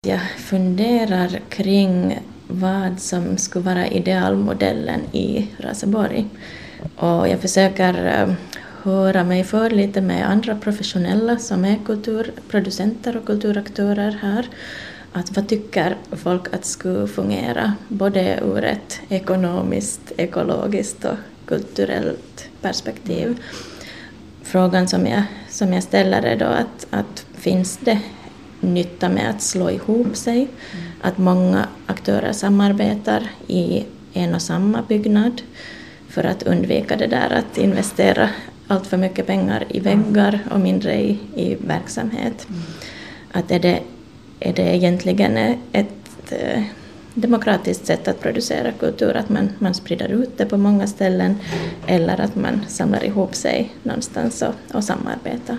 Jag funderar kring vad som skulle vara idealmodellen i Raseborg. Och jag försöker höra mig för lite med andra professionella som är kulturproducenter och kulturaktörer här. Att vad tycker folk att skulle fungera både ur ett ekonomiskt, ekologiskt och kulturellt perspektiv. Frågan som jag ställer är då att finns det nytta med att slå ihop sig, att många aktörer samarbetar i en och samma byggnad för att undvika det där att investera allt för mycket pengar i väggar och mindre i verksamhet. Att är det egentligen ett demokratiskt sätt att producera kultur, att man sprider ut det på många ställen eller att man samlar ihop sig någonstans och samarbetar.